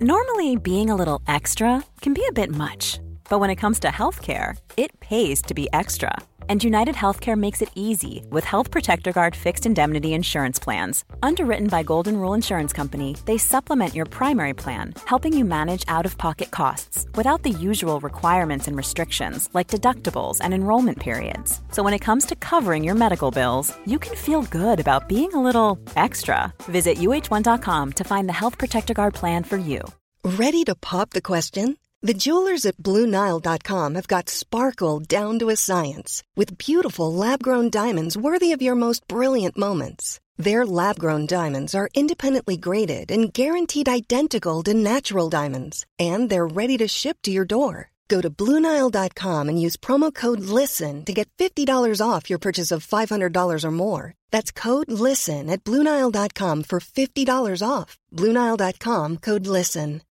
Normally, being a little extra can be a bit much, but when it comes to healthcare, it pays to be extra. And United Healthcare makes it easy with Health Protector Guard fixed indemnity insurance plans. Underwritten by Golden Rule Insurance Company, they supplement your primary plan, helping you manage out-of-pocket costs without the usual requirements and restrictions like deductibles and enrollment periods. So when it comes to covering your medical bills, you can feel good about being a little extra. Visit uh1.com to find the Health Protector Guard plan for you. Ready to pop the question? The jewelers at BlueNile.com have got sparkle down to a science with beautiful lab-grown diamonds worthy of your most brilliant moments. Their lab-grown diamonds are independently graded and guaranteed identical to natural diamonds, and they're ready to ship to your door. Go to BlueNile.com and use promo code LISTEN to get $50 off your purchase of $500 or more. That's code LISTEN at BlueNile.com for $50 off. BlueNile.com, code LISTEN.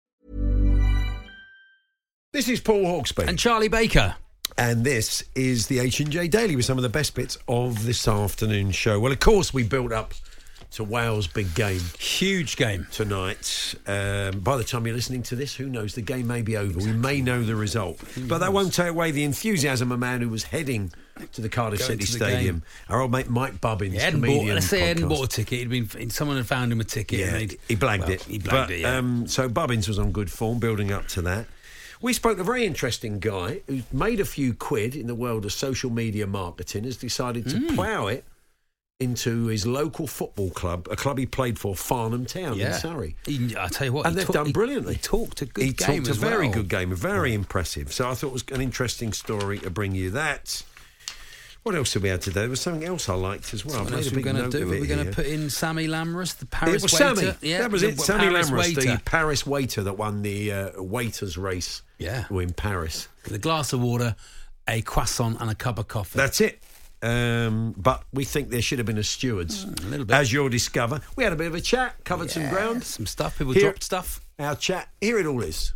This is Paul Hawksby. And Charlie Baker. And this is the H&J Daily with some of the best bits of this afternoon's show. Well, of course, we built up to Wales' big game. Huge game. Tonight. By the time you're listening to this, who knows? The game may be over. Exactly. We may know the result. But that won't take away the enthusiasm of a man who was heading to the Cardiff City Stadium. Game. Our old mate Mike Bubbins, comedian. Let's say he hadn't bought a ticket. Someone had found him a ticket. Yeah, and he blagged it. He blagged it, yeah. So Bubbins was on good form, building up to that. We spoke to a very interesting guy who's made a few quid in the world of social media marketing, has decided to plough it into his local football club, a club he played for, Farnham Town in Surrey. I tell you what, and they've done brilliantly. He talked a good game. He talked a very good game, very impressive. So I thought it was an interesting story to bring you that. What else did we have today? There was something else I liked as well. What else were we going to do? We're going to put in Sammy Lamorous, the Paris waiter. Sammy. Yeah, that was it. Sammy Lamorous, the Paris waiter that won the waiters race. Yeah, in Paris. With a glass of water, a croissant, and a cup of coffee. That's it. But we think there should have been a stewards. A little bit. As you'll discover. We had a bit of a chat, covered some ground. Some stuff. People dropped stuff. Our chat. Here it all is.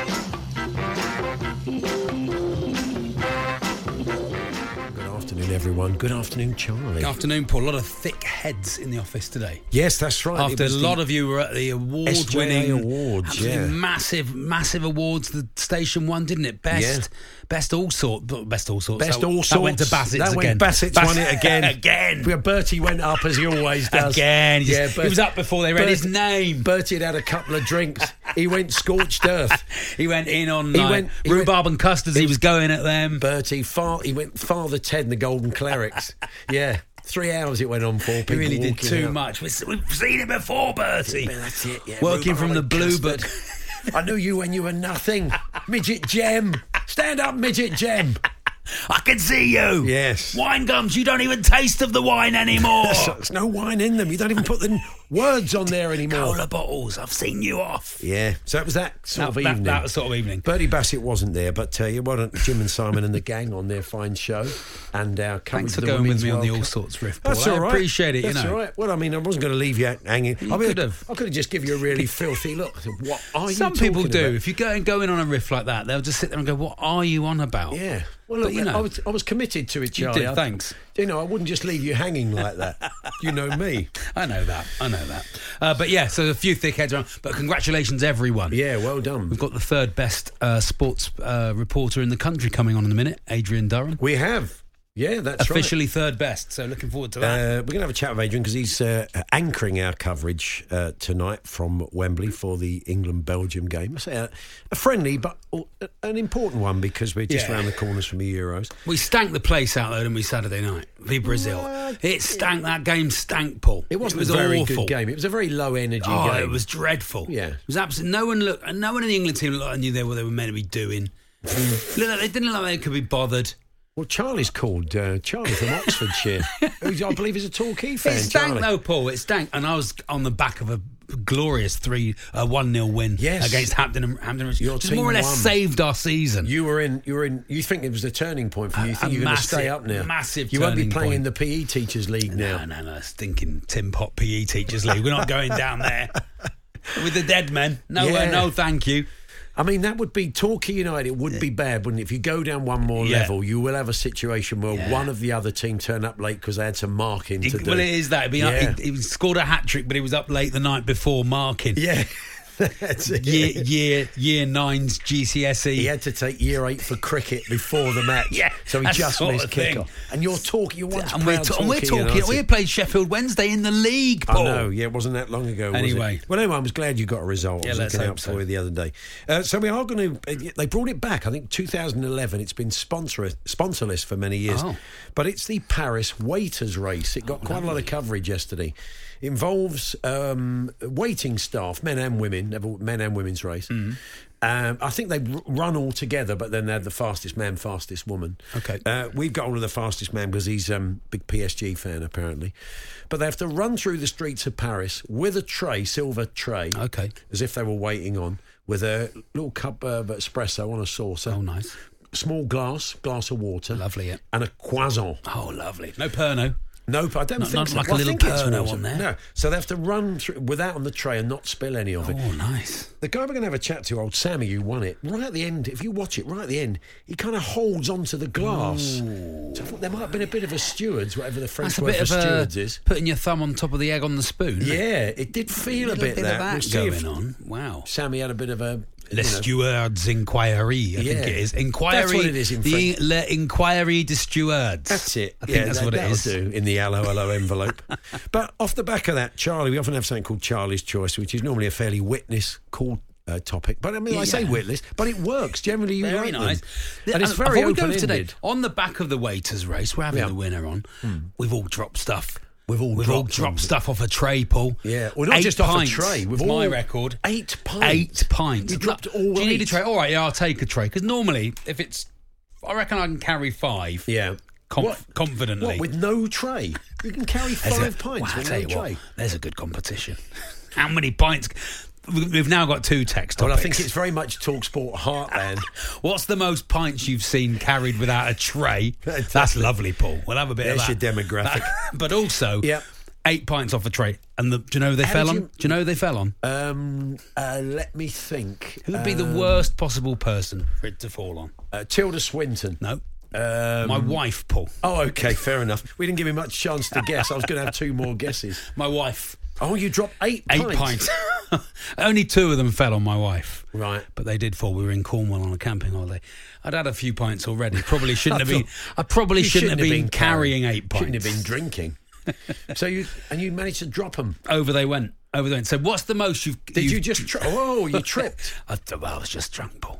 Good afternoon, everyone. Good afternoon, Charlie. Good afternoon, Paul. A lot of thick heads in the office today. Yes, that's right. After a lot of you were at the award-winning awards, massive awards. The station won, didn't it? Best all sorts. That went to Bassett's again. Bassett's won it again. Again. Bertie went up as he always does. Again. He was up before they read his name. Bertie had had a couple of drinks. He went scorched earth. He went in on rhubarb and custards. He was going at them. Bertie, he went Father Ted and the Golden Clerics. Yeah. 3 hours it went on for. He really did too much. We've seen it before, Bertie. That's it, yeah. Working from the Bluebird. I knew you when you were nothing. Midget Gem. Stand up, Midget Gem. I can see you. Yes. Wine gums, you don't even taste of the wine anymore. There's no wine in them. You don't even put the words on there anymore. Cola bottles, I've seen you off. Yeah. So it was that sort of evening. That sort of evening. Bertie Bassett wasn't there, but well done Jim and Simon and the gang on their fine show. And our thanks for going with me on the All Sorts riff, Paul. That's all right. I appreciate it, That's all right. Well, I mean, I wasn't going to leave you hanging. I could have just given you a really filthy look. I said, what are you Some people do. About? If you go in on a riff like that, they'll just sit there and go, what are you on about? Yeah. Well, look, I was committed to it, Charlie. You did, thanks. I wouldn't just leave you hanging like that. You know me. I know that. But yeah, so a few thick heads around. But congratulations, everyone. Yeah, well done. We've got the third best sports reporter in the country coming on in a minute, Adrian Durham. We have. Yeah, that's officially third best, so looking forward to that. We're going to have a chat with Adrian because he's anchoring our coverage tonight from Wembley for the England-Belgium game. I say a friendly but an important one because we're just around the corners from the Euros. We stank the place out, though, didn't we, Saturday night? V Brazil. It stank. That game stank, Paul. It was a very awful. Good game. It was a very low-energy game. It was dreadful. Yeah. It was absolutely... No one in the England team looked like they knew what they were meant to be doing. They didn't look like they could be bothered. Well, Charlie's called Charlie from Oxfordshire, who I believe is a Torquay fan. It stank, though, Paul. It stank. And I was on the back of a glorious 1-0 win against Hampton Roads. Your team more or less saved our season. You think it was a turning point for you? You think you're going to stay up now? Massive. You won't be playing in the PE Teachers League now. No, stinking Tim Pot PE Teachers League. We're not going down there with the dead men. No, thank you. I mean, that would be Torquay United. It would be bad, wouldn't it? If you go down one more level, you will have a situation where one of the other team turn up late because they had some marking to do. Well, it is that. He scored a hat-trick, but he was up late the night before marking. Yeah. year 9's GCSE. He had to take year 8 for cricket before the match. Yeah, so he just missed kick-off. And you're talking, you're once we're talking. We played Sheffield Wednesday in the league, Paul. I know, yeah, it wasn't that long ago, anyway. Was it? Well, anyway, I was glad you got a result. I was looking out for you the other day. So we are going to, they brought it back, I think 2011. It's been sponsorless for many years. But it's the Paris Waiters Race. It got quite a lot of coverage yesterday. It involves waiting staff, men and women's race. I think they run all together, but then they had the fastest man, fastest woman. Okay. We've got hold of the fastest man because he's a big PSG fan, apparently. But they have to run through the streets of Paris with a tray, silver tray, as if they were waiting on, with a little cup of espresso on a saucer. Oh, nice. Small glass of water. Lovely, yeah. And a croissant. Oh, lovely. No Pernod. Nope, I don't think not so. Like a little Pernod on there. No, so they have to run through without on the tray and not spill any of it. Oh, nice. The guy we're going to have a chat to, old Sammy, who won it, right at the end, if you watch it, right at the end, he kind of holds onto the glass. Ooh. So I thought there might have been a bit of a stewards, whatever the French word for stewards is. Putting your thumb on top of the egg on the spoon. Yeah, it did feel a bit that. We'll going on. Wow. Sammy had a bit of a... Le Steward's Inquiry, I think it is. Inquiry. That's what it is in French. Le Inquiry de Stewards. That's it. I think that's what it is. Do in the hello envelope. But off the back of that, Charlie, we often have something called Charlie's Choice, which is normally a fairly witness-called topic. But I mean, I say witless, but it works. Generally, you very like nice. Them. And it's very open-ended. Today, on the back of the Waiters Race, we're having the winner on. We've all dropped stuff. We've all dropped stuff off a tray, Paul. Yeah, well, not just off a tray. With my record, 8 pints. 8 pints. You dropped all. Do you need a tray? All right, yeah, I'll take a tray. Because normally, if it's, I reckon I can carry 5. Yeah, confidently. What, with no tray? You can carry 5 pints with no tray. There's a good competition. How many pints? We've now got 2 text topics. Well, I think it's very much TalkSport heartland. What's the most pints you've seen carried without a tray? That's lovely, Paul. We'll have a bit of that. There's your demographic. But also, 8 pints off a tray. And do you know who they fell on? Do you know who they fell on? Let me think. Who would be the worst possible person for it to fall on? Tilda Swinton. No. My wife, Paul. Oh, okay, fair enough. We didn't give me much chance to guess. I was going to have 2 more guesses. My wife. Oh, you dropped 8 pints? 8 pints. Only 2 of them fell on my wife. Right. But they did fall. We were in Cornwall on a camping holiday. I'd had a few pints already. Probably shouldn't have been. I probably shouldn't have been carrying 8 pints. Shouldn't have been drinking. So you managed to drop them. Over they went. So what's the most you've... Did you just... you tripped. I was just drunk, Paul.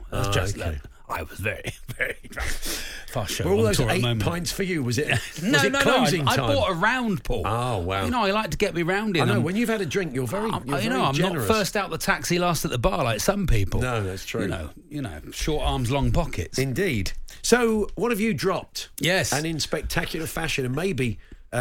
I was very, very drunk. Fast show. Were all those 8 pints for you? Was it? No. Closing time? I bought a round, Paul. Oh wow! You know, I like to get me round in. I know. When you've had a drink, you're very. I'm generous. Not first out the taxi, last at the bar like some people. No, that's true. You know, short arms, long pockets. Indeed. So, what have you dropped? Yes, and in spectacular fashion, and maybe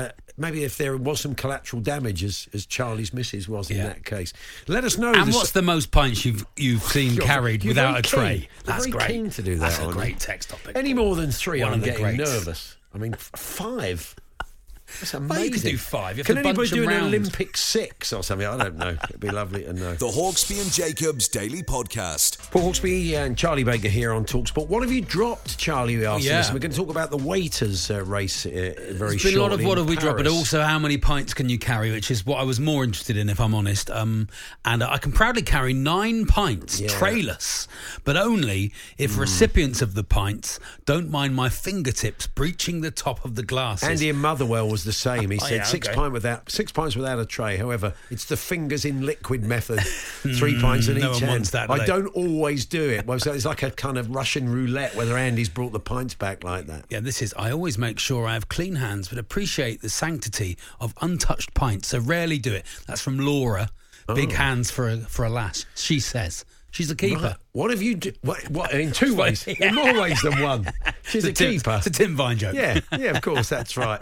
if there was some collateral damage, as Charlie's missus was in that case. Let us know. And what's the most pints you've seen carried without a tray? That's great. Keen to do that. That's a great text topic. Any more than 3, I'm getting nervous. I mean, 5. That's amazing. Well, you could do 5. Can anybody do an Olympic 6 or something? I don't know. It'd be lovely to know. The Hawksbee and Jacobs Daily Podcast. Paul Hawksbee and Charlie Baker here on TalkSport. What have you dropped, Charlie? We asked this. We're going to talk about the Waiters race very shortly. It's been a lot of what have we dropped, but also how many pints can you carry, which is what I was more interested in, if I'm honest. And I can proudly carry 9 pints, trayless, but only if recipients of the pints don't mind my fingertips breaching the top of the glasses. Andy in Motherwell was the same. He said 6 pints without a tray. However, it's the fingers in liquid method. 3 pints in each hand. I don't always do it. Well, so it's like a kind of Russian roulette whether Andy's brought the pints back like that. Yeah, I always make sure I have clean hands, but appreciate the sanctity of untouched pints. So rarely do it. That's from Laura. Big hands for a lass. She says. She's a keeper. Right. What have you... What in 2 ways? In more ways than one. She's a keeper. It's a Tim Vine joke. Yeah, of course, that's right.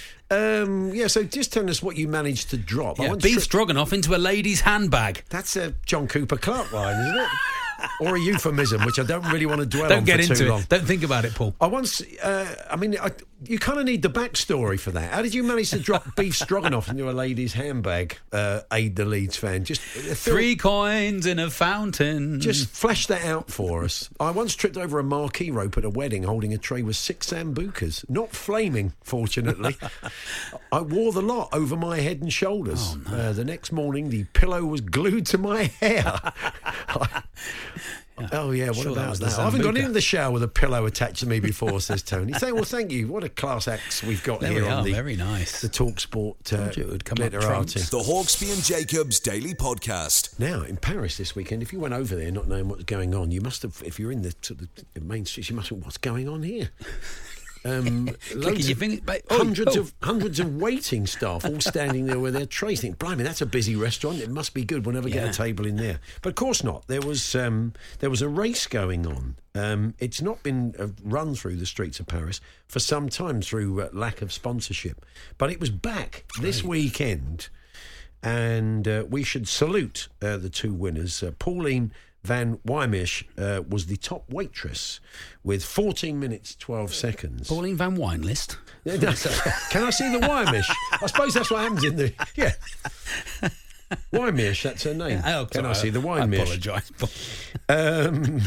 So just tell us what you managed to drop. Beef stroganoff into a lady's handbag. That's a John Cooper Clarke line, isn't it? or a euphemism, which I don't really want to dwell Don't on get for into too long. it. Don't think about it, Paul. I once, you kind of need the backstory for that. How did you manage to drop beef stroganoff into a lady's handbag, Aid the Leeds fan? Just 3 coins in a fountain. Just flesh that out for us. I once tripped over a marquee rope at a wedding holding a tray with 6 sambucas. Not flaming, fortunately. I wore the lot over my head and shoulders. Oh, no. The next morning, the pillow was glued to my hair. Oh, yeah, what Sure, that about was that? the I haven't gone Sambuca. into the shower with a pillow attached to me before, says Tony. Well, thank you. What a class acts we've got There here we on are, the very nice. the TalkSport Told you it would come up Glitterati. trumps. The Hawksby and Jacobs Daily Podcast. Now, in Paris this weekend, if you went over there not knowing what's going on, you must have, if you're in the sort of the main streets, you must have, what's going on here? Clicking Loads your of- finger, mate. hundreds of waiting staff all standing there with their trays. Think, blimey, that's a busy restaurant. It must be good. We'll never get Yeah. a table in there. But of course not. There was a race going on. It's not been run through the streets of Paris for some time through lack of sponsorship, but it was back this weekend, and we should salute the 2 winners. Pauline Van Wymisch was the top waitress with 14 minutes 12 seconds. Pauline Van Wine list. Can I see the Wymisch? I suppose that's what happens in the... Yeah. Wymisch, that's her name. Can I see the I Wymisch? apologise, Paul.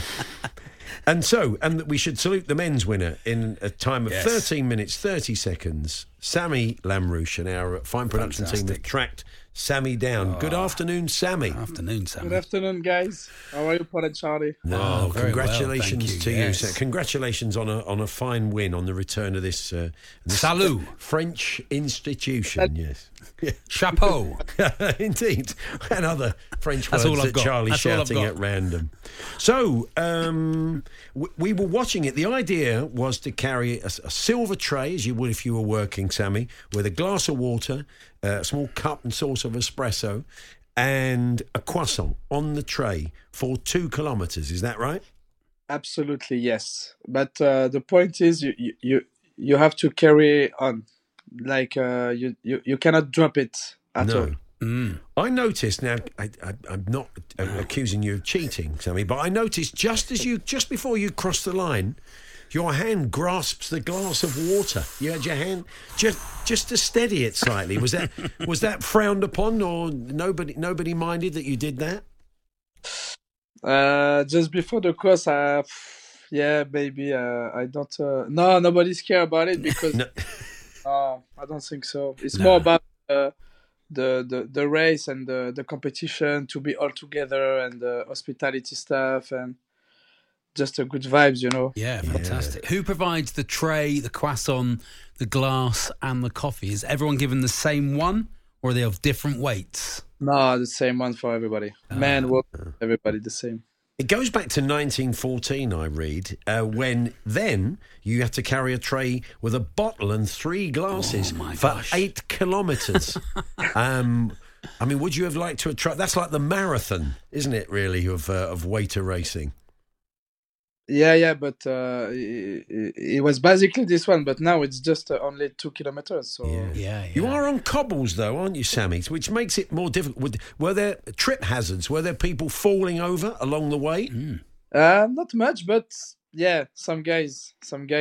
And we should salute the men's winner in a time of Yes. 13 minutes 30 seconds. Sammy Lamrouche and our fine production team have Fantastic. tracked Sammy down. Good afternoon, Sammy. Afternoon, Sam. Good afternoon, guys. How are you, Paul and Charlie? No, Oh, very well, congratulations thank to you, you. yes. Sir. Congratulations on a fine win on the return of this, Salut. French institution. Yes. Chapeau. Indeed. And other French That's words all I've that got. Charlie's That's all I've shouting got. at random. So, we were watching it. The idea was to carry a silver tray, as you would if you were working, Sammy, with a glass of water, a small cup and saucer of espresso, and a croissant on the tray for 2 kilometres. Is that right? Absolutely, yes. But the point is, you have to carry on. Like you cannot drop it at all. I noticed now. I'm not accusing you of cheating, Sammy, but I noticed just before you crossed the line, your hand grasps the glass of water. You had your hand just to steady it slightly. Was that frowned upon, or nobody minded that you did that? Just before the course, yeah, maybe I don't. No, nobody's care about it because No. no, I don't think so. It's more about the race and the competition, to be all together, and the hospitality stuff, and just a good vibes, you know. Yeah, fantastic. Who provides the tray, the croissant, the glass, and the coffee? Is everyone given the same one, or are they of different weights? No, the same one for everybody. Man, woman, everybody the same. It goes back to 1914, I read, when then you had to carry a tray with a bottle and 3 glasses for 8 kilometres. I mean, would you have liked to have tried? That's like the marathon, isn't it, really, of waiter racing? Yeah, but it was basically this one, but now it's just only 2 kilometers. So Yeah. You are on cobbles, though, aren't you, Sammy? Which makes it more difficult. Were there trip hazards? Were there people falling over along the way? not much, but yeah, some guys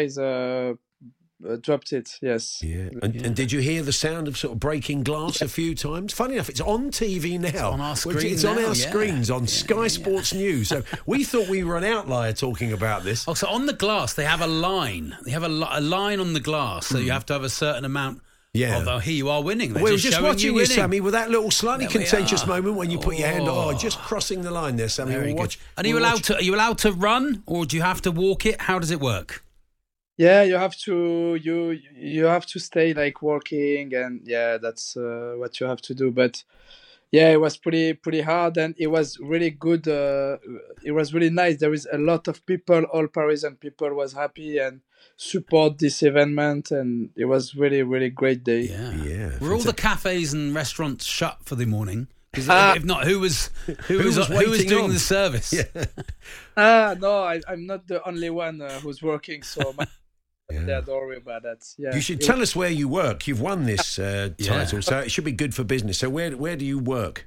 dropped it. Yes. Yeah. And did you hear the sound of sort of breaking glass a few times? Funny enough, it's on TV now. on our screen It's on now, our yeah. screens on Sky Sports News. So we thought we were an outlier talking about this. Oh, so on the glass they have a line. They have a line on the glass, so you have to have a certain amount. Yeah. Although here you are winning. They're We were just showing watching you, winning. Sammy, with that little slightly There we contentious are. moment when you put your hand just crossing the line there, Sammy. Very We'll good. watch. And are you allowed to run, or do you have to walk it? How does it work? Yeah, you have to stay like walking, and yeah, that's what you have to do. But yeah, it was pretty hard, and it was really good. It was really nice. There is a lot of people, all Parisian people was happy and support this event, and it was really great day. Yeah. Were all the cafes and restaurants shut for the morning? Because if not, who was waiting doing on? the service? Yeah. No, I'm not the only one who's working, so yeah, don't worry about that. Yeah, You should tell us where you work. You've won this title, so it should be good for business. So where do you work?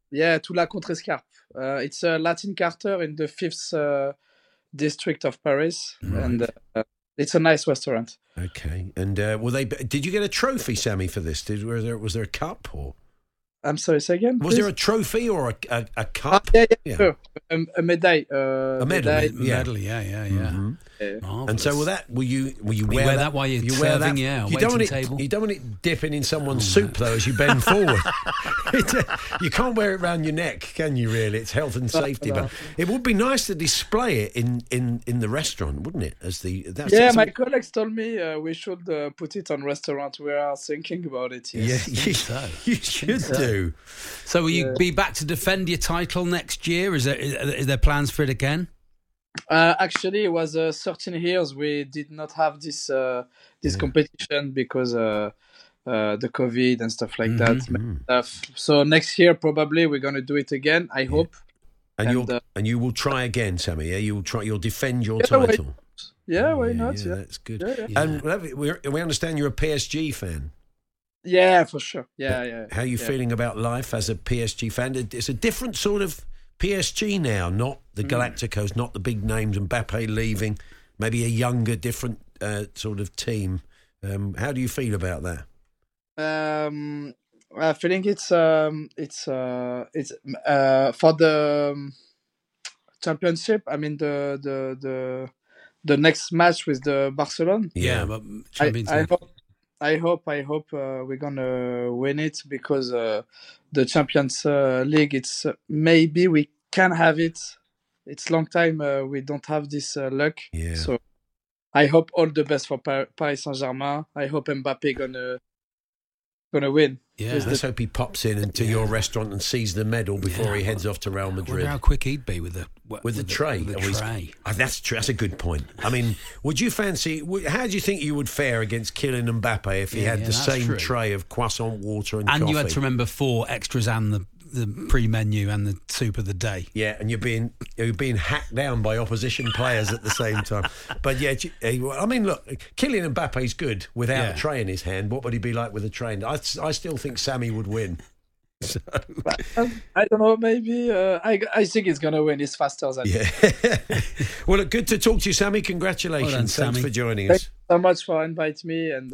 to La Contrescarpe. It's a Latin Quarter in the 5th district of Paris, and it's a nice restaurant. Okay, and did you get a trophy, Sammy, for this? Was there a cup or? I'm sorry, say again. Was there a trophy or a cup? Yeah. Sure. A medaille. A medal. Yeah. Mm-hmm. And so will you wear that while you're serving? Yeah, you don't want it dipping in someone's soup though as you bend forward. You can't wear it around your neck, can you? Really, it's health and safety. But it would be nice to display it in the restaurant, wouldn't it? My colleagues told me we should put it on restaurant. We are thinking about it. Yes. Yeah, you should do. So will you be back to defend your title next year? Is there plans for it again? Actually, it was 13 years we did not have this competition because the COVID and stuff like that. So next year probably we're gonna do it again. I hope. And you will try again, Sammy. Yeah, you'll defend your title. Why not? Yeah, that's good. Yeah. And we understand you're a PSG fan. Yeah, for sure. Yeah. How are you feeling about life as a PSG fan? It's a different sort of PSG now, not the Galacticos, not the big names, Mbappe leaving, maybe a younger, different sort of team. How do you feel about that? I think it's for the championship. I mean the next match with the Barcelona. Yeah, but Champions I hope we're gonna win it because the Champions League. It's maybe we can have it. It's long time we don't have this luck. Yeah. So I hope all the best for Paris Saint-Germain. I hope Mbappe gonna win. Yeah, let's hope he pops in into your restaurant and sees the medal before he heads off to Real Madrid. I wonder how quick he'd be with the tray. That's true. That's a good point. I mean, would you fancy? How do you think you would fare against Kylian Mbappe if he had the same tray of croissant, water, and coffee? And you had to remember 4 extras and the pre-menu and the soup of the day. Yeah, and you're being hacked down by opposition players at the same time. But yeah, I mean, look, Kylian Mbappe's good without a tray in his hand. What would he be like with a tray? I still think Sammy would win. So. I don't know. Maybe I think he's gonna win. He's faster than me. Well, look, good to talk to you, Sammy. Congratulations. Well done, Thanks Sammy. for joining us. Thanks so much for inviting me, and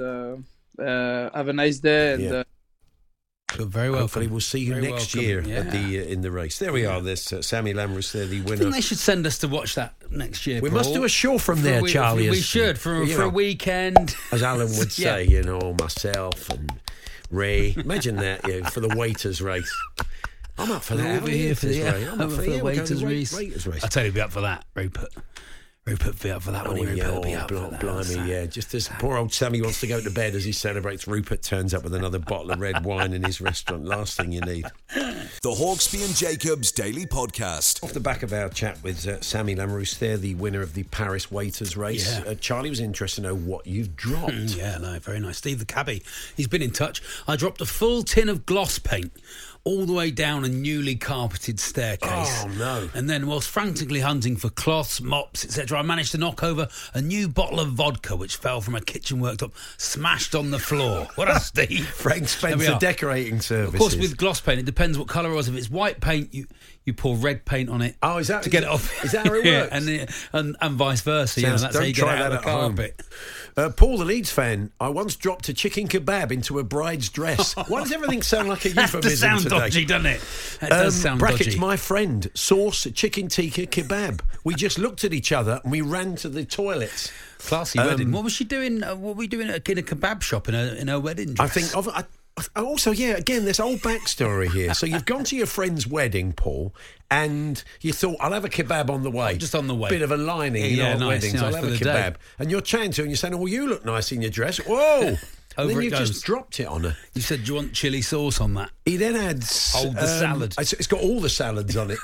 have a nice day. And You're very welcome. Hopefully we'll see you next year at in the race. There we are. There's Sammy Lamroust there, the winner. I think they should send us to watch that next year. We must do a show from there, Charlie. We should for a weekend, as Alan would say. Myself and Ray. Imagine that, for the waiters race. I'm up for that. Over here for the waiters race. I tell you, be up for that, Rupert. Rupert be up for that one. Rupert be up for that. Blimey, just as poor old Sammy wants to go to bed as he celebrates, Rupert turns up with another bottle of red wine in his restaurant. Last thing you need. The Hawksbee and Jacobs Daily Podcast. Off the back of our chat with Sammy Lamroust there, the winner of the Paris Waiters race, Charlie was interested to know what you've dropped. Very nice. Steve the cabbie, he's been in touch. I dropped a full tin of gloss paint all the way down a newly carpeted staircase. Oh, no. And then, whilst frantically hunting for cloths, mops, etc., I managed to knock over a new bottle of vodka which fell from a kitchen worktop, smashed on the floor. What a Steve. Frank Spencer decorating services. Of course, with gloss paint, it depends what colour it was. If it's white paint, you pour red paint on it to get it off. Is that how it works? and vice versa. That's how you get it out of the carpet. Paul, the Leeds fan, I once dropped a chicken kebab into a bride's dress. Why does everything sound like a euphemism today? That sounds dodgy, doesn't it? It does sound brackets, dodgy. My friend, sauce, chicken tikka, kebab. We just looked at each other and we ran to the toilets. Classy wedding. What was she doing? What were we doing in a kebab shop in her wedding dress? I think also, again, there's old backstory here. So you've gone to your friend's wedding, Paul, and you thought, I'll have a kebab on the way. Just on the way. Bit of a lining, nice, weddings. I'll have a kebab. Day. And you're chatting to her and you're saying, well, you look nice in your dress. Whoa! And then you just dropped it on her. You said, do you want chilli sauce on that? He then adds... the salad. It's got all the salads on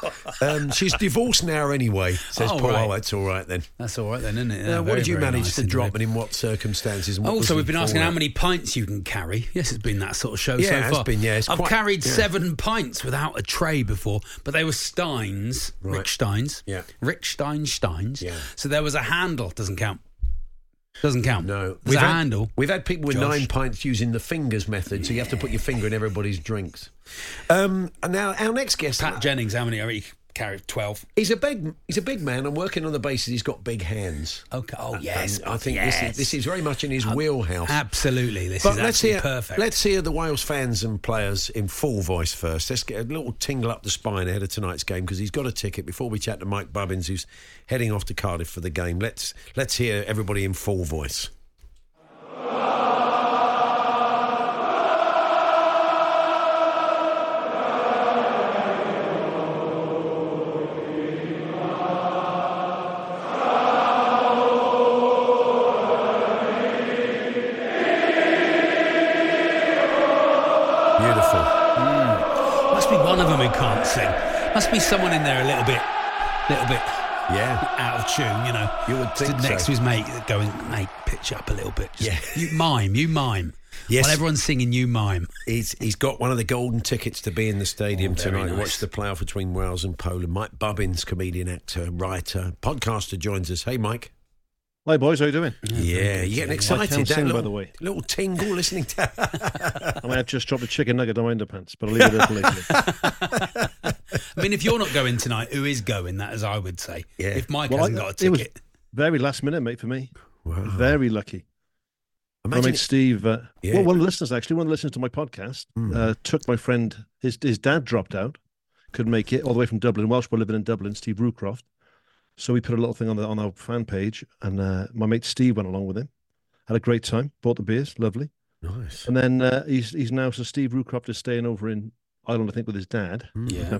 it. She's divorced now anyway, says Paul. Right. Oh, that's all right then. That's all right then, isn't it? What did you manage to drop and in what circumstances? Also, we've been asking how many pints you can carry. Yes, it's been that sort of show so far. Yeah, it's been, I've carried 7 pints without a tray before, but they were Steins, right. Rick Steins. Yeah. Rick Steins. Yeah. So there was a handle, doesn't count. Doesn't count. No. There's a handle. We've had people with Josh. 9 pints using the fingers method, so you have to put your finger in everybody's drinks. And now, our next guest... Pat Jennings, how many are he carry? 12. He's a big man. I'm working on the basis he's got big hands. Okay. Oh, yes. And I think this is very much in his wheelhouse. Absolutely. This But is let's absolutely hear, perfect. Let's hear the Wales fans and players in full voice first. Let's get a little tingle up the spine ahead of tonight's game because he's got a ticket. Before we chat to Mike Bubbins, who's heading off to Cardiff for the game, let's hear everybody in full voice. Beautiful. Must be one of them who can't sing. Must be someone in there a little bit Yeah. out of tune, you know. You would think Stood next so. to his mate, going, mate, pitch up a little bit. Just, Yeah. You mime. Yes. While everyone's singing, you mime. He's got one of the golden tickets to be in the stadium very tonight to nice. watch the playoff between Wales and Poland. Mike Bubbins, comedian, actor, writer, podcaster, joins us. Hey, Mike. Hi boys, how you doing? Yeah, you're getting excited. I can't that sing, little, by the way. Little tingle listening to... I might have just dropped a chicken nugget on my underpants, but I'll leave it there for later. I mean, if you're not going tonight, who is going? That is, I would say. Yeah. If Mike Well, hasn't got a it was ticket. very last minute, mate, for me. Wow. Very lucky. My Imagine mate Steve, Yeah. well, one of the listeners to my podcast, took my friend, his dad dropped out, couldn't make it, all the way from Dublin, Welsh boy living in Dublin, Steve Rucroft. So we put a little thing on our fan page, and my mate Steve went along with him. Had a great time, bought the beers, lovely. Nice. And then he's now, so Steve Rucroft is staying over in Ireland, I think, with his dad. Yeah.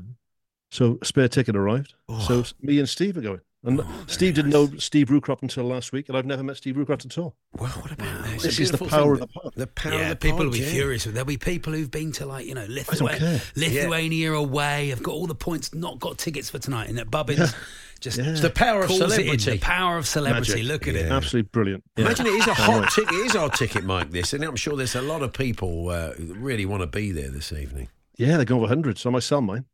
So a spare ticket arrived. So me and Steve are going. And Steve didn't know Steve Rucroft until last week, and I've never met Steve Rucroft at all. Well, what about this? This is the power of the pod. The power Yeah, of the people pod, will be yeah. furious. There'll be people who've been to, like, you know, don't care. Lithuania away, have got all the points, not got tickets for tonight, and at Bubbins just It's the power of calls it in. celebrity. The power of celebrity. Magic. Look at it. Absolutely brilliant. Yeah. Imagine it is a Can't hot wait. ticket. It is our ticket, Mike, this. And I'm sure there's a lot of people who really want to be there this evening. Yeah, they're going for 100, so I might sell mine.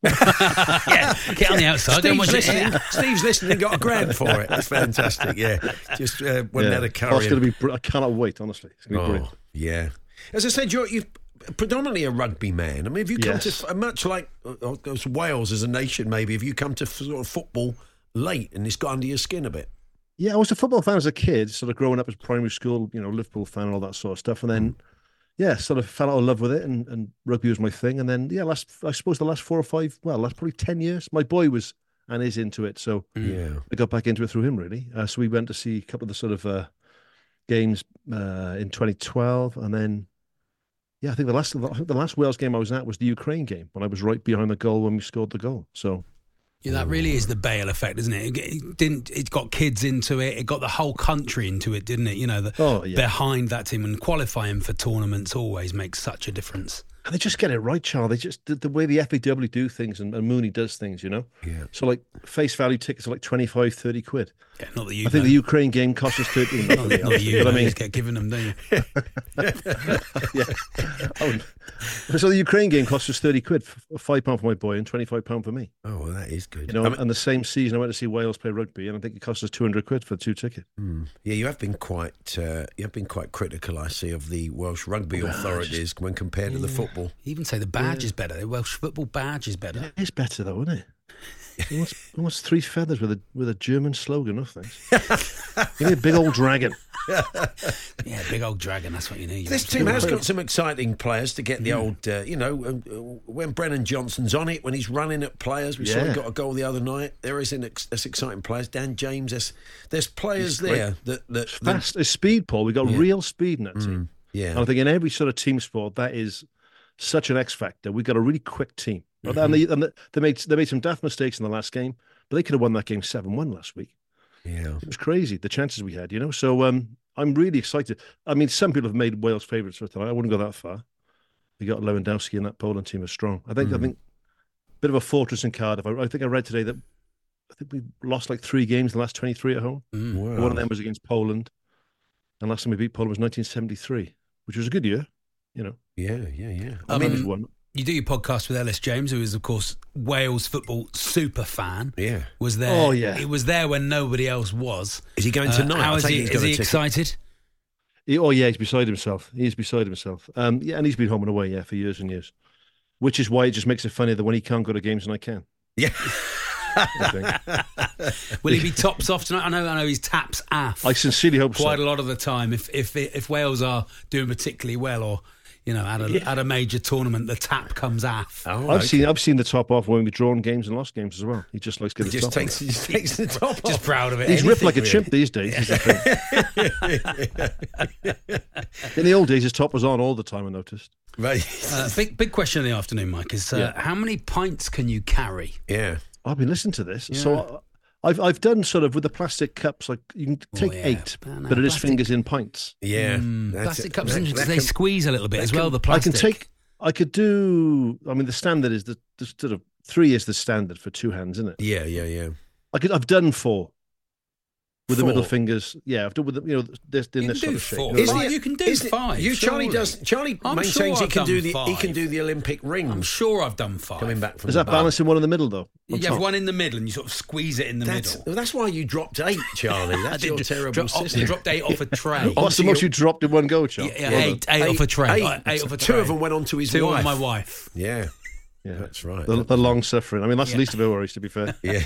Yeah, get on the outside. Go and watch it. listening. Steve's listening and got a grand for it. It's fantastic, yeah. Just went Yeah. out of Oh, curry. it's going to be. I cannot wait. Honestly, it's going to be brilliant. Yeah. As I said, you're predominantly a rugby man. I mean, have you come Yes. to much like Wales as a nation? Maybe have you come to sort of football late and it's got under your skin a bit? Yeah, I was a football fan as a kid, sort of growing up as primary school, Liverpool fan and all that sort of stuff. And then, sort of fell out of love with it, and rugby was my thing. And then, I suppose the last 4 or 5, last probably 10 years, my boy was and is into it. So Yeah. I got back into it through him, really. So we went to see a couple of the sort of games in 2012. And then, I think the last Wales game I was at was the Ukraine game, when I was right behind the goal when we scored the goal. So... Yeah, that really is the Bale effect, isn't it? It got kids into it. It got the whole country into it, didn't it? You know, behind that team, and qualifying for tournaments always makes such a difference. And they just get it right, Charles. They just the way the FAW do things and Mooney does things, Yeah. So like face value tickets are like 25, 30 quid. Yeah, not that you. I think the Ukraine game cost us 13. Not that you. But I You mean, just get given them, don't you? So the Ukraine game cost us 30 quid, £5 for my boy and £25 for me. Oh, well, that is good. And the same season I went to see Wales play rugby, and I think it cost us 200 quid for the 2 tickets. Yeah, you have been quite critical, I see, of the Welsh rugby authorities when compared to the football. You even say the badge is better. The Welsh football badge is better. It is better though, isn't it? Almost 3 feathers with a German slogan. Oh, thanks. Give me a big old dragon. Yeah, big old dragon. That's what you need. This team has got some exciting players to get the old, when Brennan Johnson's on it, when he's running at players. We saw he got a goal the other night. There is there's exciting players. Dan James, there's players there that fast as speed, Paul. We got real speed in that team. Yeah, and I think in every sort of team sport that is such an X factor. We've got a really quick team, and they made some daft mistakes in the last game, but they could have won that game 7-1 last week. Yeah, it was crazy the chances we had, So I'm really excited. I mean, some people have made Wales favourites for tonight. I wouldn't go that far. We got Lewandowski, and that Poland team is strong. I think a bit of a fortress in Cardiff. I think I read today that I think we lost like 3 games in the last 23 at home. Wow. One of them was against Poland, and last time we beat Poland was 1973, which was a good year. Yeah. I mean, You do your podcast with Ellis James, who is, of course, Wales football super fan. Yeah. Was there. Oh, yeah. He was there when nobody else was. Is he going tonight? How is he? Is he excited? He's beside himself. He's beside himself. And he's been home and away, for years and years. Which is why it just makes it funny that when he can't go to games and I can. Yeah. Will he be tops off tonight? I know he's taps aff. I sincerely hope quite a lot of the time. If Wales are doing particularly well, or at a major tournament, the tap comes aff. Oh, I've seen the top off when we've drawn games and lost games as well. He just likes to get the top off. He just takes the top off. Just proud of it. He's ripped like a chimp these days. In the old days, his top was on all the time, I noticed. Right. Big question of the afternoon, Mike, is how many pints can you carry? Yeah. I've been listening to this. Yeah. So I've done sort of with the plastic cups, like you can take 8, but it is fingers in pints. Yeah. Plastic cups, they squeeze a little bit as well, the plastic. I could do, the standard is the sort of 3 is the standard for 2 hands, isn't it? Yeah. I've done 4. With 4. the middle fingers, I've done with this in this sort of shape. You can do 5. Charlie maintains he can do the Olympic rings. I'm sure I've done 5. Coming back from is that balancing one in the middle though? You have one in the middle and you sort of squeeze it in the middle. Well, that's why you dropped 8, Charlie. That's your terrible system. You dropped 8 off a tray. What's the most you dropped in one go, Charlie? Eight off a tray. 8 off a tray. 2 of them went on to his wife. 2 on my wife. Yeah. Yeah, that's right. The long suffering. That's the least of our worries, to be fair. Yeah.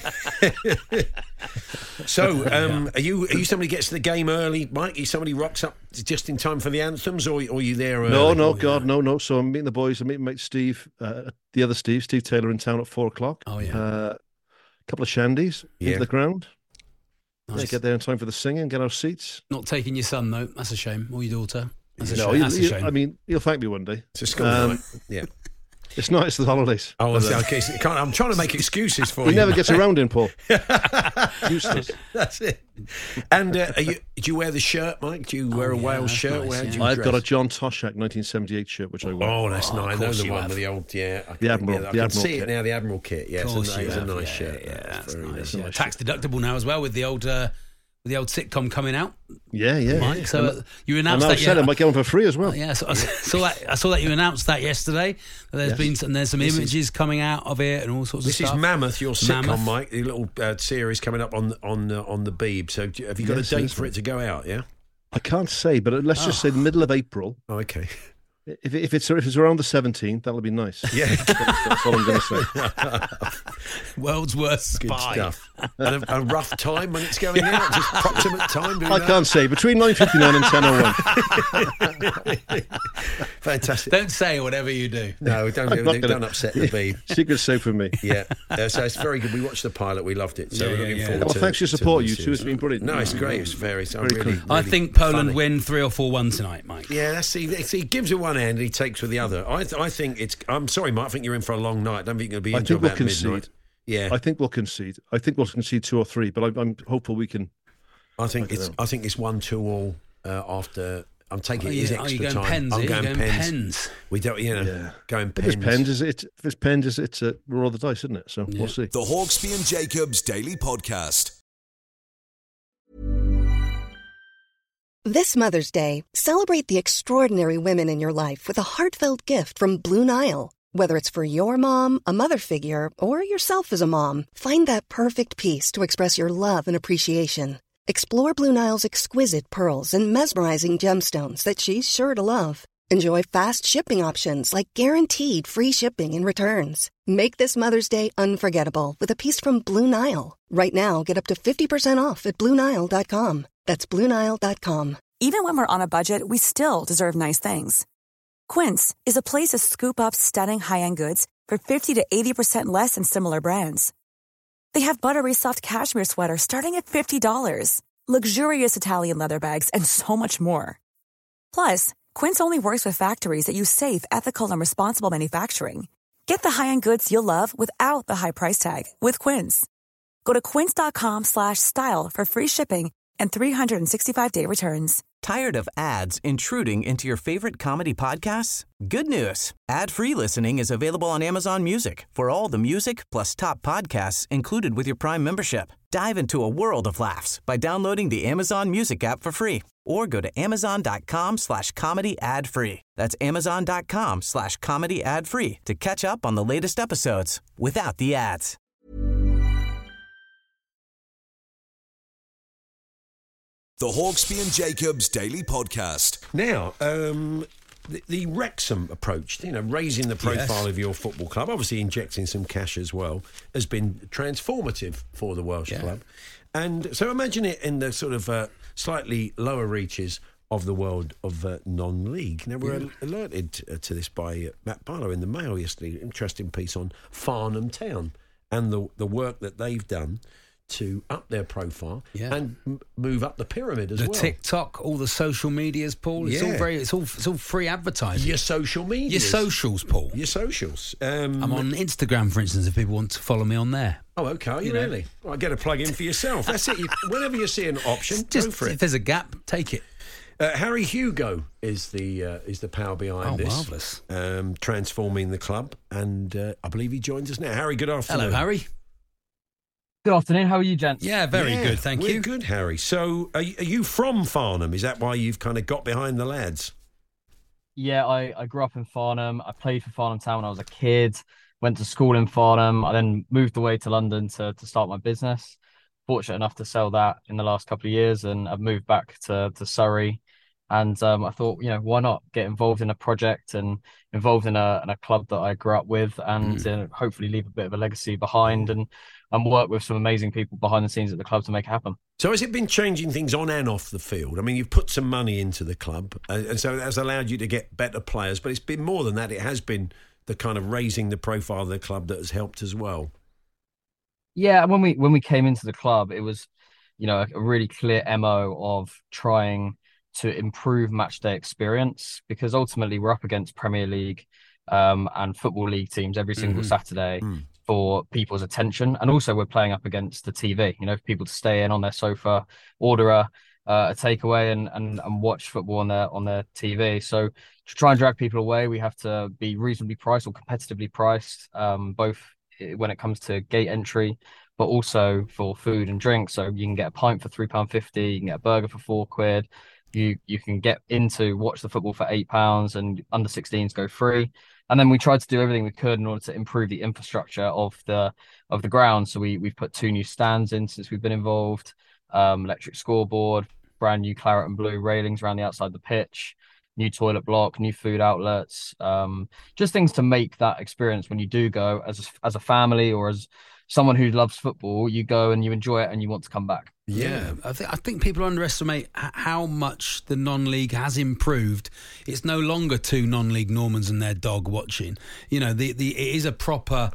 So, are you somebody who gets to the game early, Mike? Are you somebody who rocks up just in time for the anthems, or are you there early? No. So I'm meeting the boys. I'm meeting mate Steve, the other Steve Taylor, in town at 4:00. Oh yeah. A couple of shandies into the ground. Nice. Get there in time for the singing. Get our seats. Not taking your son though. That's a shame. Or your daughter. That's a shame. He'll thank me one day. It's a school night. Yeah. It's not. It's the holidays. Oh, okay. So I'm trying to make excuses for you. He never gets around in, Paul. Useless. That's it. And do you wear the shirt, Mike? Do you wear a Wales shirt? Nice, Where do you I've dress? got a John Toshak 1978 shirt, which I wear. Oh, that's nice. I know the one with the old, the Admiral. I can see it now. The Admiral kit. Yeah, it's a nice shirt. Yeah, that's nice. Tax deductible now as well with the old sitcom coming out. Yeah. Mike, so you announced that. I might get one for free as well. Yeah, so I saw that you announced that yesterday. There's some images coming out of it and all sorts of stuff. This is Mammoth, your sitcom, Mike. The little series coming up on the Beeb. So have you got a date for it to go out? Yeah, I can't say, but let's just say the middle of April. Oh, okay. If it's around the 17th, that'll be nice. Yeah, that's all I'm going to say. World's worst Good spy. stuff. And a rough time when it's going out, just approximate time. I can't say, between 9:59 and 10:01. Fantastic. Don't say whatever you do. No, don't upset the Beeb. Secret safe for me. Yeah, so it's very good. We watched the pilot, we loved it. So we're looking forward to. Thanks for your support, you two. It's been brilliant. No, it's great. It's very cool. I think Poland win 3 or 4-1 tonight, Mike. Yeah, he gives with one hand, he takes with the other. I think it's. I'm sorry, Mike. I think you're in for a long night. I don't think you're going to be in until about midnight. Yeah, I think we'll concede. I think we'll concede 2 or 3, but I'm hopeful we can. I think it's 1-2 all after. I'm taking his extra time. Pens, I'm going pens. We don't, going pens. If it's pens, it's a roll of the dice, isn't it? So we'll see. The Hawksbee and Jacobs Daily Podcast. This Mother's Day, celebrate the extraordinary women in your life with a heartfelt gift from Blue Nile. Whether it's for your mom, a mother figure, or yourself as a mom, find that perfect piece to express your love and appreciation. Explore Blue Nile's exquisite pearls and mesmerizing gemstones that she's sure to love. Enjoy fast shipping options like guaranteed free shipping and returns. Make this Mother's Day unforgettable with a piece from Blue Nile. Right now, get up to 50% off at BlueNile.com. That's BlueNile.com. Even when we're on a budget, we still deserve nice things. Quince is a place to scoop up stunning high-end goods for 50 to 80% less than similar brands. They have buttery soft cashmere sweaters starting at $50, luxurious Italian leather bags, and so much more. Plus, Quince only works with factories that use safe, ethical, and responsible manufacturing. Get the high-end goods you'll love without the high price tag with Quince. Go to quince.com/style for free shipping and 365-day returns. Tired of ads intruding into your favorite comedy podcasts? Good news. Ad-free listening is available on Amazon Music for all the music plus top podcasts included with your Prime membership. Dive into a world of laughs by downloading the Amazon Music app for free or go to amazon.com/comedy ad-free. That's amazon.com/comedy ad-free to catch up on the latest episodes without the ads. The Hawksby and Jacobs Daily Podcast. Now, the Wrexham approach, raising the profile of your football club, obviously injecting some cash as well, has been transformative for the Welsh club. And so imagine it in the sort of slightly lower reaches of the world of non-league. Now, we're alerted to this by Matt Barlow in the Mail yesterday, interesting piece on Farnham Town and the work that they've done to up their profile and move up the pyramid as well. The TikTok, all the social medias, Paul. It's all free advertising. Your social media, your socials, Paul. Your socials. I'm on Instagram, for instance, if people want to follow me on there. Oh, okay, you really? Well, get a plug in for yourself. That's it. Whenever you see an option, go for it. If there's a gap, take it. Harry Hugo is the power behind this. Marvellous. Transforming the club, and I believe he joins us now. Harry, good afternoon. Hello, Harry. Good afternoon. How are you, gents? Yeah, very good. Thank you. We're good, Harry. So, are you from Farnham? Is that why you've kind of got behind the lads? Yeah, I grew up in Farnham. I played for Farnham Town when I was a kid. Went to school in Farnham. I then moved away to London to start my business. Fortunate enough to sell that in the last couple of years, and I've moved back to Surrey. And I thought, why not get involved in a project and involved in a club that I grew up with, and hopefully leave a bit of a legacy behind and work with some amazing people behind the scenes at the club to make it happen. So has it been changing things on and off the field? I mean, you've put some money into the club, and so that's allowed you to get better players, but it's been more than that. It has been the kind of raising the profile of the club that has helped as well. Yeah, when we came into the club, it was, a really clear MO of trying to improve match day experience, because ultimately we're up against Premier League and Football League teams every single Saturday for people's attention. And also we're playing up against the TV, for people to stay in on their sofa, order a takeaway and watch football on their TV. So to try and drag people away, we have to be reasonably priced or competitively priced, both when it comes to gate entry, but also for food and drink. So you can get a pint for £3.50, you can get a burger for £4. You can get into watch the football for £8, and under 16s go free. And then we tried to do everything we could in order to improve the infrastructure of the ground. So we've put 2 new stands in since we've been involved, electric scoreboard, brand new claret and blue railings around the outside of the pitch, new toilet block, new food outlets, just things to make that experience when you do go as a family or as someone who loves football, you go and you enjoy it and you want to come back. Yeah, I think people underestimate how much the non-league has improved. It's no longer 2 non-league Normans and their dog watching. It is a proper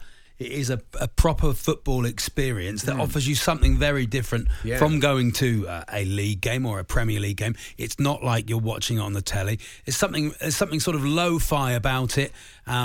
football experience that offers you something very different from going to a league game or a Premier League game. It's not like you're watching it on the telly. There's something sort of lo-fi about it,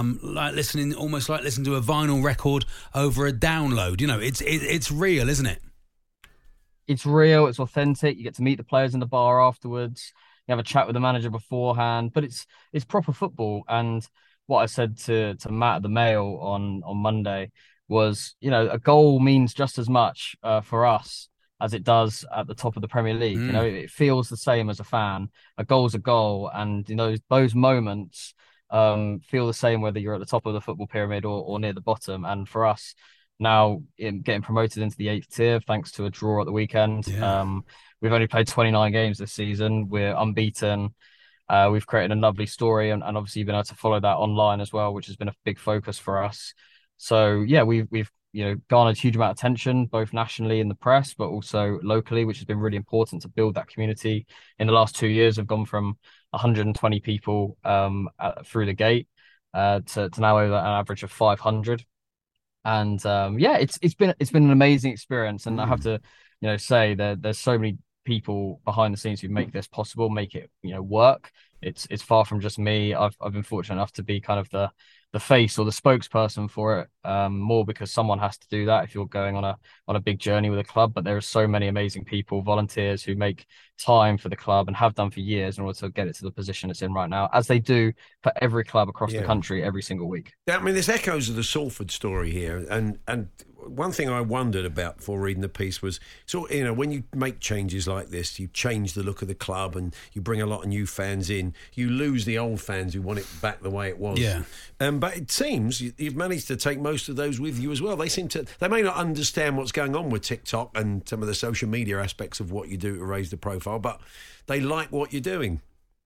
almost like listening to a vinyl record over a download. It's real, isn't it? It's real, it's authentic. You get to meet the players in the bar afterwards. You have a chat with the manager beforehand, but it's proper football. And what I said to Matt at the Mail on Monday was, a goal means just as much for us as it does at the top of the Premier League. It feels the same as a fan. A goal's a goal, and those moments feel the same whether you're at the top of the football pyramid or near the bottom. And for us, now getting promoted into the 8th tier thanks to a draw at the weekend. We've only played 29 games this season. We're unbeaten. We've created a lovely story, and obviously been able to follow that online as well, which has been a big focus for us. So yeah, we've garnered a huge amount of attention, both nationally in the press, but also locally, which has been really important to build that community. In the last 2 years, we've gone from 120 people through the gate to now over an average of 500. And it's been an amazing experience, and I have to say that there's so many people behind the scenes who make this possible, make it work. It's far from just me. I've been fortunate enough to be kind of the face or the spokesperson for it, more because someone has to do that if you're going on a big journey with a club. But there are so many amazing people, volunteers, who make time for the club and have done for years in order to get it to the position it's in right now, as they do for every club across the country every single week. I mean, there's echoes of the Salford story here, and one thing I wondered about before reading the piece was, when you make changes like this, you change the look of the club and you bring a lot of new fans in, you lose the old fans who want it back the way it was. Yeah. But it seems you've managed to take most of those with you as well. They may not understand what's going on with TikTok and some of the social media aspects of what you do to raise the profile, but they like what you're doing.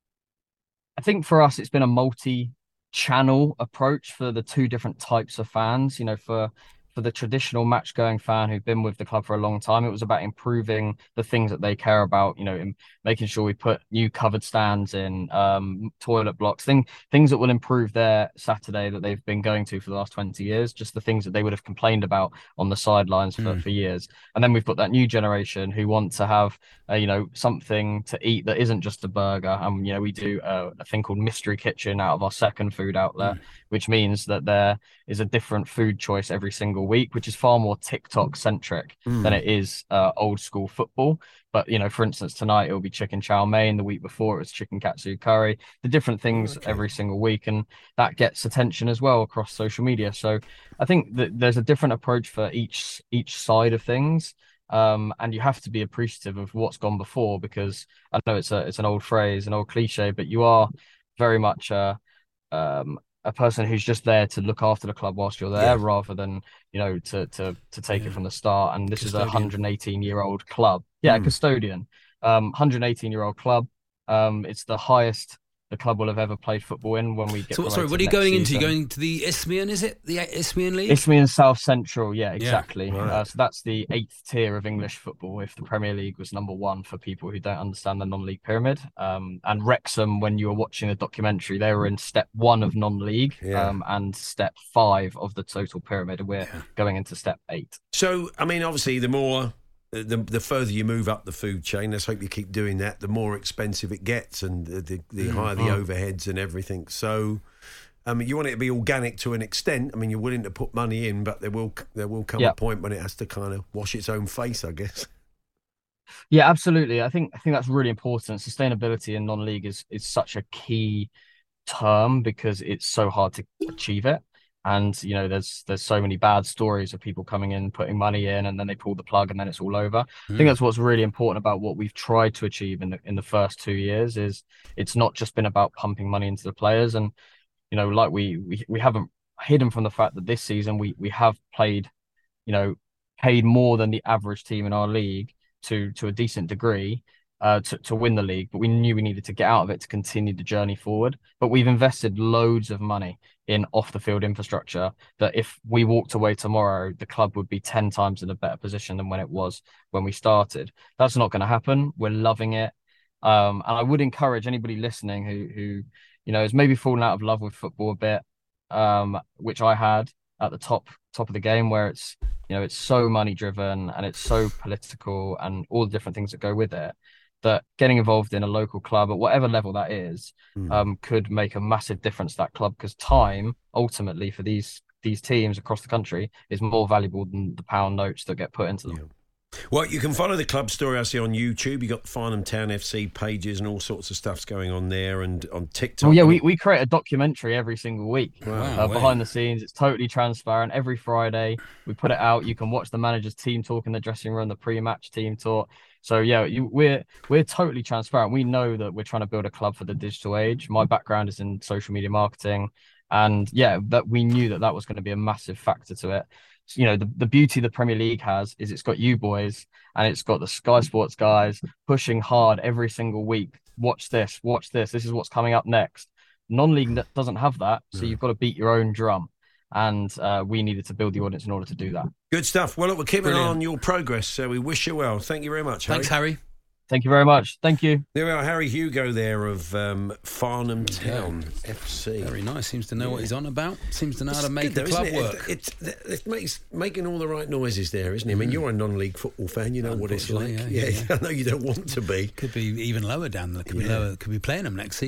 I think for us, it's been a multi-channel approach for the two different types of fans. For the traditional match-going fan who've been with the club for a long time, it was about improving the things that they care about, in making sure we put new covered stands in, toilet blocks, things that will improve their Saturday that they've been going to for the last 20 years, just the things that they would have complained about on the sidelines for years. And then we've got that new generation who want to have, something to eat that isn't just a burger. And, we do a thing called Mystery Kitchen out of our second food outlet, which means that there is a different food choice every single week, which is far more TikTok centric than it is old school football. But, for instance, tonight it will be chicken chow mein. The week before it was chicken katsu curry, the different things every single week. And that gets attention as well across social media. So I think that there's a different approach for each side of things. And you have to be appreciative of what's gone before, because I know it's an old phrase, an old cliche, but you are very much a person who's just there to look after the club whilst you're there, rather than to take it from the start. And this is a 118-year-old club, custodian, 118-year-old club. It's the highest the club will have ever played football in when we get. So, sorry, what are you going into? You're going to the Isthmian, is it? The Isthmian League? Isthmian South Central, yeah, exactly. Yeah, right. So that's the 8th tier of English football, if the Premier League was number 1 for people who don't understand the non-league pyramid. And Wrexham, when you were watching the documentary, they were in step 1 of non-league, and step 5 of the total pyramid. We're going into step 8. So, I mean, obviously, the further you move up the food chain, let's hope you keep doing that, the more expensive it gets, and the higher the overheads and everything. So, you want it to be organic to an extent. I mean, you're willing to put money in, but there will come a point when it has to kind of wash its own face, I guess. Yeah, absolutely. I think that's really important. Sustainability in non-league is such a key term because it's so hard to achieve it. And, there's so many bad stories of people coming in, putting money in, and then they pull the plug and then it's all over. I think that's what's really important about what we've tried to achieve in the first 2 years is it's not just been about pumping money into the players. And, like we haven't hidden from the fact that this season we have paid more than the average team in our league to a decent degree to win the league. But we knew we needed to get out of it to continue the journey forward. But we've invested loads of money in off-the-field infrastructure that if we walked away tomorrow, the club would be 10 times in a better position than when it was when we started. That's not going to happen. We're loving it. And I would encourage anybody listening who is maybe fallen out of love with football a bit, which I had at the top of the game, where it's so money-driven and it's so political and all the different things that go with it, that getting involved in a local club at whatever level that is could make a massive difference to that club, because time ultimately for these teams across the country is more valuable than the pound notes that get put into them. Well, you can follow the club story, I see, on YouTube. You got the Farnham Town FC pages and all sorts of stuff's going on there, and on TikTok. Well, yeah, we create a documentary every single week. Wow. Behind the scenes. It's totally transparent. Every Friday we put it out. You can watch the manager's team talk in the dressing room, the pre-match team talk. So yeah, we're totally transparent. We know that we're trying to build a club for the digital age. My background is in social media marketing, and that we knew that was going to be a massive factor to it. So, the beauty the Premier League has is it's got you boys and it's got the Sky Sports guys pushing hard every single week. Watch this. This is what's coming up next. Non-league doesn't have that, so you've got to beat your own drum. And we needed to build the audience in order to do that. Good stuff. Well, look, we're keeping an eye on your progress, so we wish you well. Thank you very much, Harry. Thanks, Harry. Thank you very much. Thank you. There we are, Harry Hugo there of Farnham Town FC. Very nice. Seems to know what he's on about. Seems to know how to make the club work. It's making all the right noises there, isn't it? I mean, you're a non-league football fan. You know what it's like. Yeah. I know you don't want to be. Could be even lower down. Could be playing them next season.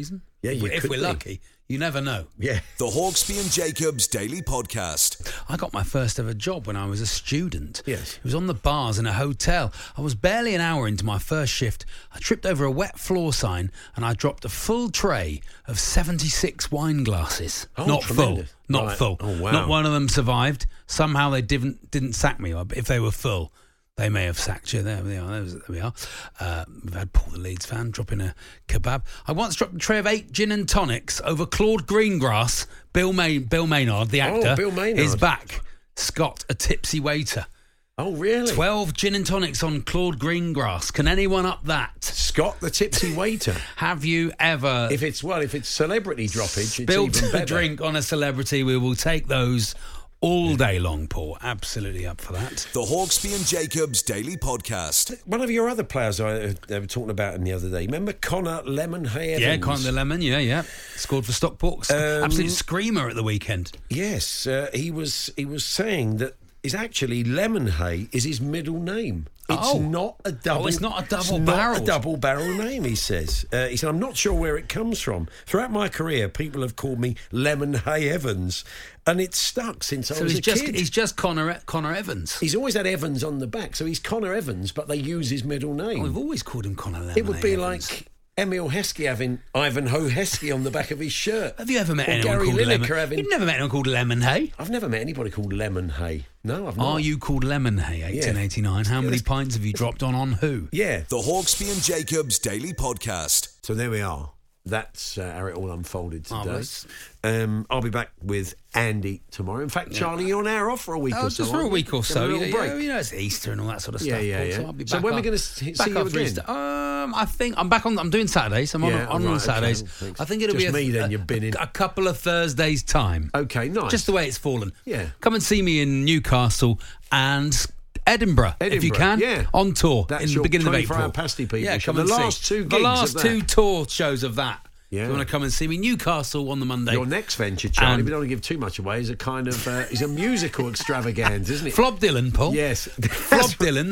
Yeah, if we're lucky. You never know. Yeah. The Hawksbee and Jacobs Daily Podcast. I got my first ever job when I was a student. Yes. It was on the bars in a hotel. I was barely an hour into my first shift. I tripped over a wet floor sign and I dropped a full tray of 76 wine glasses. Oh, Not tremendous. full. Not Right. full. Oh, wow. Not one of them survived. Somehow they didn't sack me. If they were full, they may have sacked you. There we are. There we are. We've had Paul the Leeds fan dropping a kebab. I once dropped a tray of 8 gin and tonics over Claude Greengrass. Bill Maynard, the actor, Bill Maynard. is back. Scott, a tipsy waiter. Oh, really? 12 gin and tonics on Claude Greengrass. Can anyone up that? Scott, the tipsy waiter. Have you ever... If it's celebrity droppage, spilled it's even better. a drink on a celebrity, we will take those all day long, Paul. Absolutely up for that. The Hawksbee and Jacobs Daily Podcast. One of your other players they were talking about him the other day. Remember Connor Lemonhay Evans? Yeah, Connor the Lemon, yeah. Scored for Stockport. Absolute screamer at the weekend. Yes, he was saying that is actually Lemonhay is his middle name. It's not a double. Oh, it's not a double it's barrel. Not a double barrel name. He says. He said, "I'm not sure where it comes from. Throughout my career, people have called me Lemonhay Evans, and it's stuck since I was a kid." He's just Connor Evans. He's always had Evans on the back, so he's Connor Evans, but they use his middle name. We've always called him Connor Lemonhay. It would be Evans. like Emil Heskey having Ivanhoe Heskey on the back of his shirt. Have you ever met Or anyone Gary called Lineker Lemon? You've never met anyone called Lemonhay? I've never met anybody called Lemonhay. No, I've not. Are you called Lemonhay, 1889? How many pints have you dropped on who? Yeah. The Hawksbee and Jacobs Daily Podcast. So there we are. That's how it all unfolded today. Marvellous. I'll be back with Andy tomorrow. In fact, Charlie, you're on air off for a week or so. Just for a week or so. Have a little break. It's Easter and all that sort of stuff. Yeah. So I'll be back. So when are we going to see you again? Easter. I think I'm back on. I'm doing Saturdays. I'm on Saturdays. Okay. I think it'll Just be me then. You've been in a couple of Thursdays time. Okay, nice. Just the way it's fallen. Yeah. Come and see me in Newcastle and Edinburgh, if you can. Yeah. On tour That's in the your beginning of 24-hour April. pasty people. Yeah, show. come the and last see. two gigs The last of two that. tour shows of that. Yeah. If you want to come and see me, Newcastle on the Monday. Your next venture, Charlie, And- we don't want to give too much away, is a kind of is a musical extravaganza, isn't it? Flob Dylan, Paul. Yes. Flob Dylan.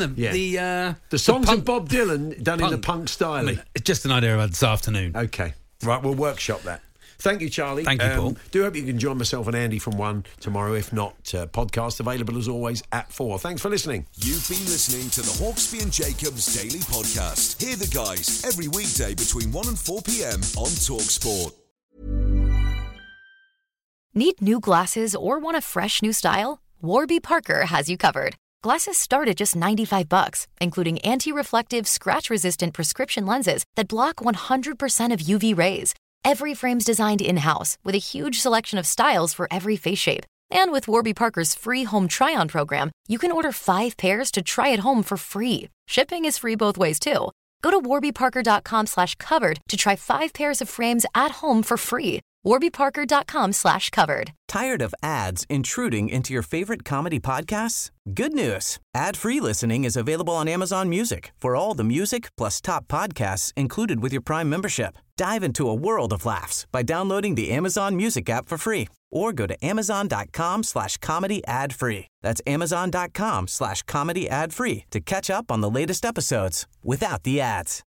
The songs punk- of Bob Dylan done in the punk style. It's just an idea I've had this afternoon. Okay. Right, we'll workshop that. Thank you, Charlie. Thank you, Paul. Do hope you can join myself and Andy from 1 tomorrow. If not, podcast available as always at 4. Thanks for listening. You've been listening to the Hawksbee and Jacobs Daily Podcast. Hear the guys every weekday between 1 and 4 p.m. on TalkSport. Need new glasses or want a fresh new style? Warby Parker has you covered. Glasses start at just $95, including anti-reflective, scratch-resistant prescription lenses that block 100% of UV rays. Every frame's designed in-house with a huge selection of styles for every face shape. And with Warby Parker's free home try-on program, you can order 5 pairs to try at home for free. Shipping is free both ways, too. Go to warbyparker.com/covered to try 5 pairs of frames at home for free. warbyparker.com/covered. Tired of ads intruding into your favorite comedy podcasts? Good news. Ad-free listening is available on Amazon Music for all the music plus top podcasts included with your Prime membership. Dive into a world of laughs by downloading the Amazon Music app for free or go to amazon.com/comedy ad-free. That's amazon.com/comedy ad-free to catch up on the latest episodes without the ads.